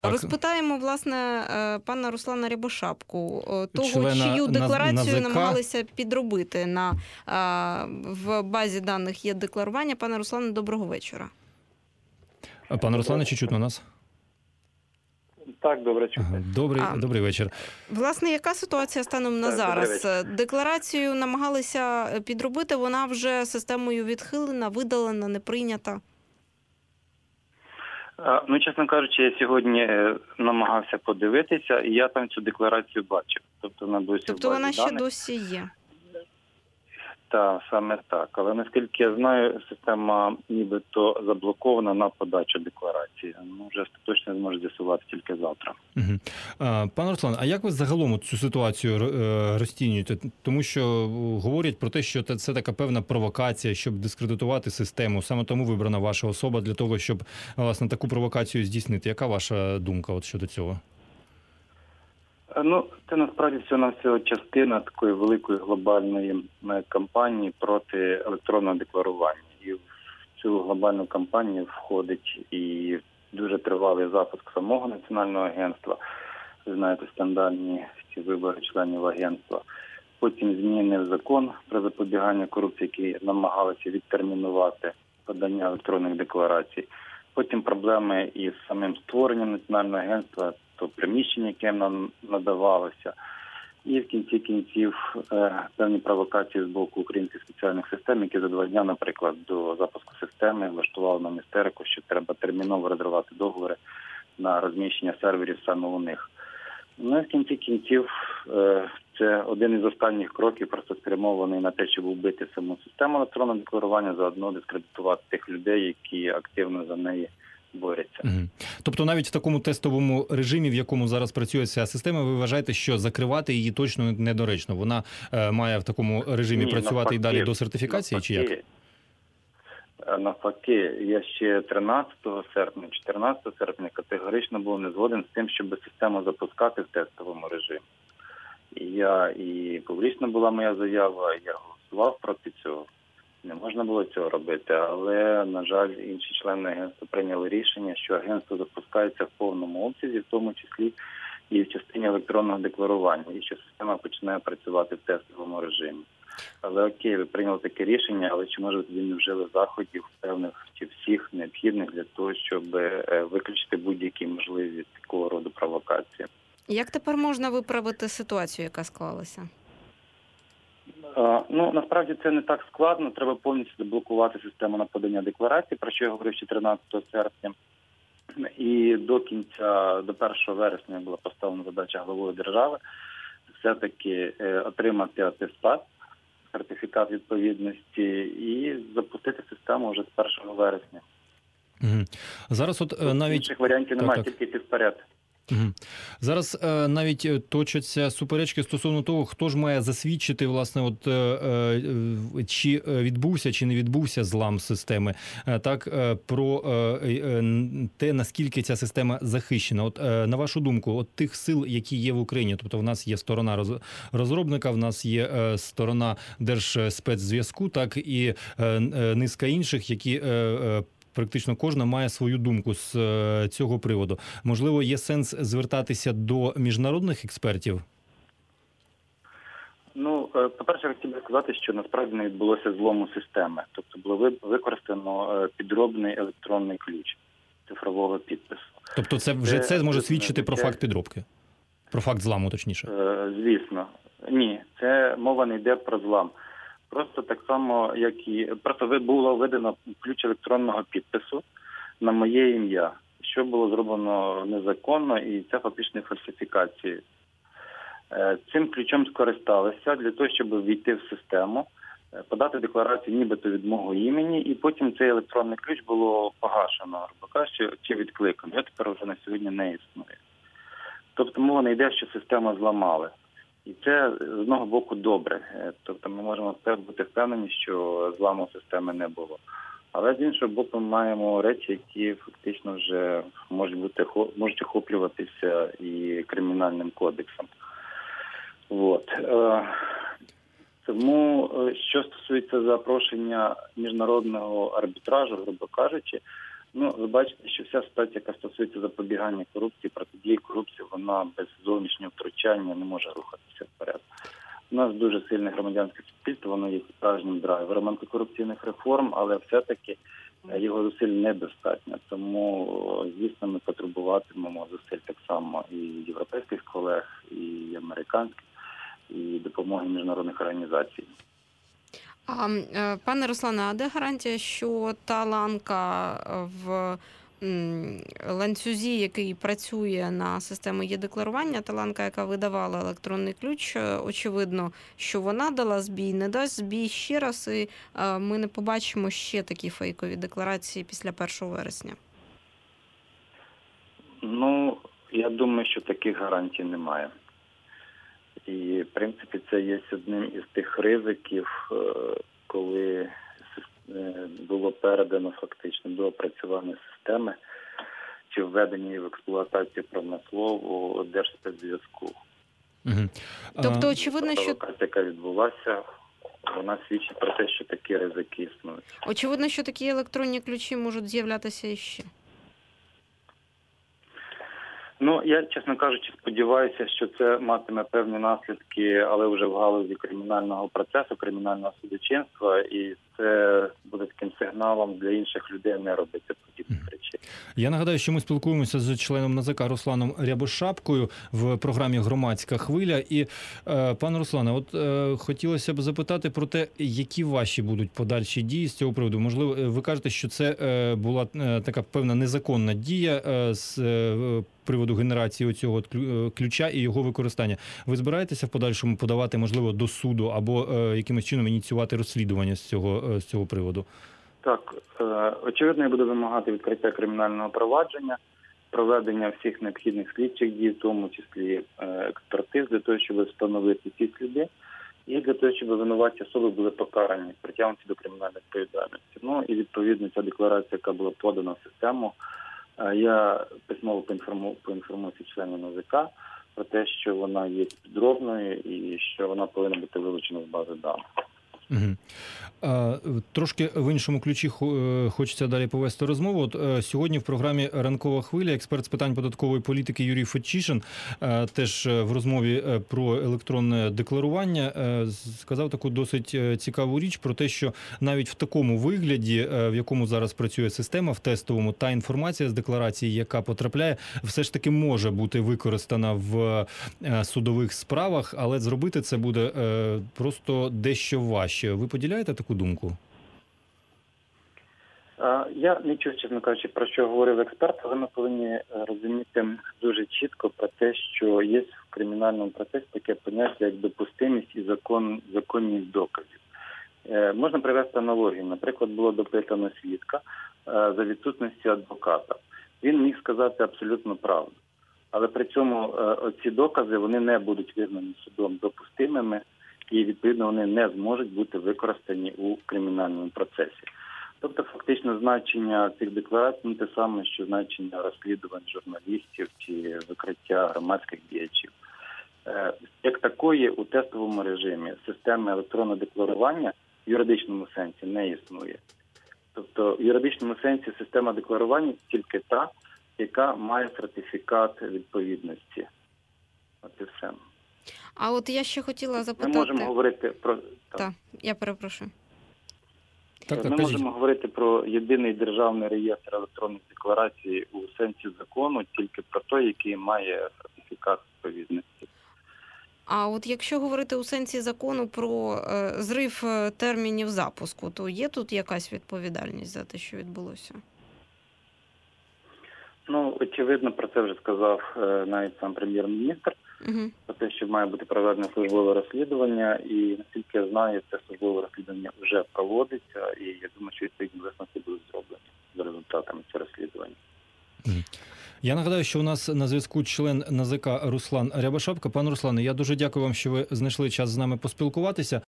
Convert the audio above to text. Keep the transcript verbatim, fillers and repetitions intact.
Так. Розпитаємо, власне, пана Руслана Рябошапку, того, Члена чию декларацію НАЗК. намагалися підробити на, в базі даних Є-декларування. Пане Руслане, доброго вечора. Пане Руслане, чи чутно нас? Так, добре чути. Ага, добрий, А, добрий вечір. Власне, яка ситуація станом на Так, добрий зараз? вечір. Декларацію намагалися підробити, вона вже системою відхилена, видалена, не прийнята? А, Ну, чесно кажучи, я сьогодні е, намагався подивитися, і я там цю декларацію бачив. Тобто вона досі Тобто в базі вона ще даних. досі є? Так, саме так. Але наскільки я знаю, система нібито заблокована на подачу декларації. Ну, вже остаточно зможу з'ясувати тільки завтра. Угу. А, пане Руслан, а як ви загалом цю ситуацію е, розцінюєте? Тому що говорять про те, що це така певна провокація, щоб дискредитувати систему. Саме тому вибрана ваша особа для того, щоб, власне, таку провокацію здійснити. Яка ваша думка от щодо цього? Ну, це насправді всього-навсього частина такої великої глобальної е, кампанії проти електронного декларування. І в цю глобальну кампанію входить і дуже тривалий запуск самого національного агентства. Ви знаєте, скандальні ці вибори членів агентства. Потім зміни в закон про запобігання корупції, які намагалися відтермінувати подання електронних декларацій. Потім проблеми із самим створенням національного агентства, то приміщення, яке нам надавалося. І в кінці кінців е, певні провокації з боку українських спеціальних систем, які за два дня, наприклад, до запуску системи влаштували нам істерику, що треба терміново розривати договори на розміщення серверів саме у них. Ну і в кінці кінців е, це один із останніх кроків, просто спрямований на те, щоб вбити саму систему електронного декларування, заодно дискредитувати тих людей, які активно за неї борються. Угу. Тобто навіть в такому тестовому режимі, в якому зараз працює ця система, ви вважаєте, що закривати її точно недоречно? Вона е, має в такому режимі Ні, працювати навпаки, і далі до сертифікації, навпаки, чи як? Навпаки, я ще тринадцятого серпня, чотирнадцятого серпня категорично був не згоден з тим, щоб систему запускати в тестовому режимі. І я, і публічна була моя заява, я голосував проти цього. Не можна було цього робити, але, на жаль, інші члени агентства прийняли рішення, що агентство запускається в повному обсязі, в тому числі і в частині електронного декларування, і що система починає працювати в тестовому режимі. Але окей, ви прийняли таке рішення, але чи, може, тоді не вжили заходів певних чи всіх необхідних для того, щоб виключити будь-які можливі такого роду провокації? Як тепер можна виправити ситуацію, яка склалася? Ну, насправді це не так складно. Треба повністю заблокувати систему на подання декларації, про що я говорив ще тринадцятого серпня. І до кінця, до першого вересня була поставлена задача главою держави все-таки отримати атестат, сертифікат відповідності і запустити систему вже з першого вересня. Угу. Зараз от Тут навіть... інших варіантів так, немає, так. тільки йти вперед. Угу. Зараз е, навіть точаться суперечки стосовно того, хто ж має засвідчити, власне, от, е, е, чи відбувся, чи не відбувся злам системи, е, так, е, про е, е, те, наскільки ця система захищена. От, е, на вашу думку, от тих сил, які є в Україні, тобто в нас є сторона роз, розробника, в нас є е, сторона Держспецзв'язку, так, і е, е, низка інших, які... Е, е, Практично кожна має свою думку з цього приводу. Можливо, є сенс звертатися до міжнародних експертів? Ну, по-перше, я хотів би сказати, що насправді не відбулося злому системи. Тобто було використано підробний електронний ключ цифрового підпису. Тобто це вже це, це може свідчити про факт підробки? Про факт зламу, точніше? Звісно. Ні, це мова не йде про злам. Просто так само, як і... Просто було введено ключ електронного підпису на моє ім'я, що було зроблено незаконно, і це фактично фальсифікація. Цим ключом скористалися для того, щоб війти в систему, подати декларацію нібито від мого імені, і потім цей електронний ключ було погашено, чи відкликано. Я тепер вже на сьогодні не існує. Тобто мова не йде, що систему зламали. І це, з одного боку, добре. Тобто ми можемо бути впевнені, що зламу системи не було. Але, з іншого боку, ми маємо речі, які фактично вже можуть бути, можуть охоплюватися і кримінальним кодексом. От. Тому, що стосується запрошення міжнародного арбітражу, грубо кажучи, Ну, ви бачите, що вся ситуація, яка стосується запобігання корупції, протидії корупції, вона без зовнішнього втручання не може рухатися вперед. У нас дуже сильне громадянське суспільство, воно є справжнім драйвером антикорупційних реформ, але все-таки його зусиль недостатньо. Тому, звісно, ми потребуватимемо зусиль так само і європейських колег, і американських, і допомоги міжнародних організацій. А, е, пане Руслане, а де гарантія, що та ланка в м, ланцюзі, який працює на систему є-декларування, та ланка, яка видавала електронний ключ, е, очевидно, що вона дала збій, не дасть збій ще раз, і е, ми не побачимо ще такі фейкові декларації після першого вересня? Ну, я думаю, що таких гарантій немає. І, в принципі, це є одним із тих ризиків, коли було передано фактично до опрацювання системи чи введення її в експлуатацію промислову Держспецзв'язку. Угу. Тобто, очевидно, що... Провокація, яка відбулася, вона свідчить про те, що такі ризики існують. Очевидно, що такі електронні ключі можуть з'являтися іще. Ну, я, чесно кажучи, сподіваюся, що це матиме певні наслідки, але вже в галузі кримінального процесу, кримінального судочинства, і це буде таким сигналом для інших людей не робити подібних речей. Я нагадаю, що ми спілкуємося з членом НАЗК Русланом Рябошапкою в програмі «Громадська хвиля». І, е, пане Руслане, от е, хотілося б запитати про те, які ваші будуть подальші дії з цього приводу. Можливо, ви кажете, що це е, була е, така певна незаконна дія е, з е, приводу генерації цього ключа і його використання. Ви збираєтеся в подальшому подавати, можливо, до суду або е, якимось чином ініціювати розслідування з цього, е, з цього приводу? Так, е, очевидно, я буду вимагати відкриття кримінального провадження, проведення всіх необхідних слідчих дій, в тому числі е, експертиз, для того, щоб встановити ці сліди, і для того, щоб винуваті особи були покарані, притягнуті до кримінальної відповідальності. Ну і відповідно ця декларація, яка була подана в систему, е, я письмово поінформую, поінформую членів НАЗК про те, що вона є підробною і що вона повинна бути вилучена з бази даних. Угу. А, трошки в іншому ключі хочеться далі повести розмову. От сьогодні в програмі «Ранкова хвиля» експерт з питань податкової політики Юрій Фетчишин теж в розмові про електронне декларування сказав таку досить цікаву річ про те, що навіть в такому вигляді, в якому зараз працює система, в тестовому, та інформація з декларації, яка потрапляє, все ж таки може бути використана в судових справах, але зробити це буде просто дещо важче. Ви поділяєте таку думку? Я не чув, чесно кажучи, про що говорив експерт, але ми повинні розуміти дуже чітко про те, що є в кримінальному процесі таке поняття, як допустимість і закон, законність доказів. Можна привести аналогію. Наприклад, було допитано свідка за відсутності адвоката. Він міг сказати абсолютно правду. Але при цьому ці докази вони не будуть визнані судом допустимими, і, відповідно, вони не зможуть бути використані у кримінальному процесі. Тобто, фактично, значення цих декларацій не те саме, що значення розслідувань журналістів чи викриття громадських діячів. Як такої, у тестовому режимі системи електронного декларування в юридичному сенсі не існує. Тобто, в юридичному сенсі система декларування тільки та, яка має сертифікат відповідності. От і все. А от я ще хотіла запитати... Ми можемо говорити про... Так, так, я перепрошую. Так, так, Ми кажіть. можемо говорити про єдиний державний реєстр електронних декларацій у сенсі закону, тільки про той, який має сертифікат відповідності. А от якщо говорити у сенсі закону про е, зрив термінів запуску, то є тут якась відповідальність за те, що відбулося? Ну, очевидно, про це вже сказав е, навіть сам прем'єр-міністр. Угу. Про те, що має бути проведено службове розслідування, і наскільки я знаю, це службове розслідування вже проводиться, і я думаю, що відповідні висновки будуть зроблені за результатами цього розслідування. Я нагадаю, що у нас на зв'язку член НАЗК Руслан Рябошапка. Пане Руслане, я дуже дякую вам, що ви знайшли час з нами поспілкуватися.